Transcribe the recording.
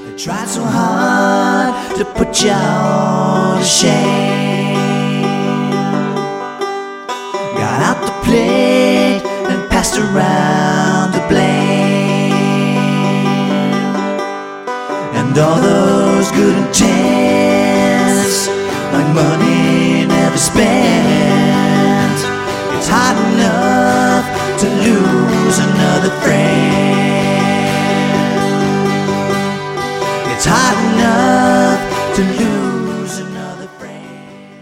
Tried so hard to put you all to shame. Got out the plate and passed around the blame. And all those good intentions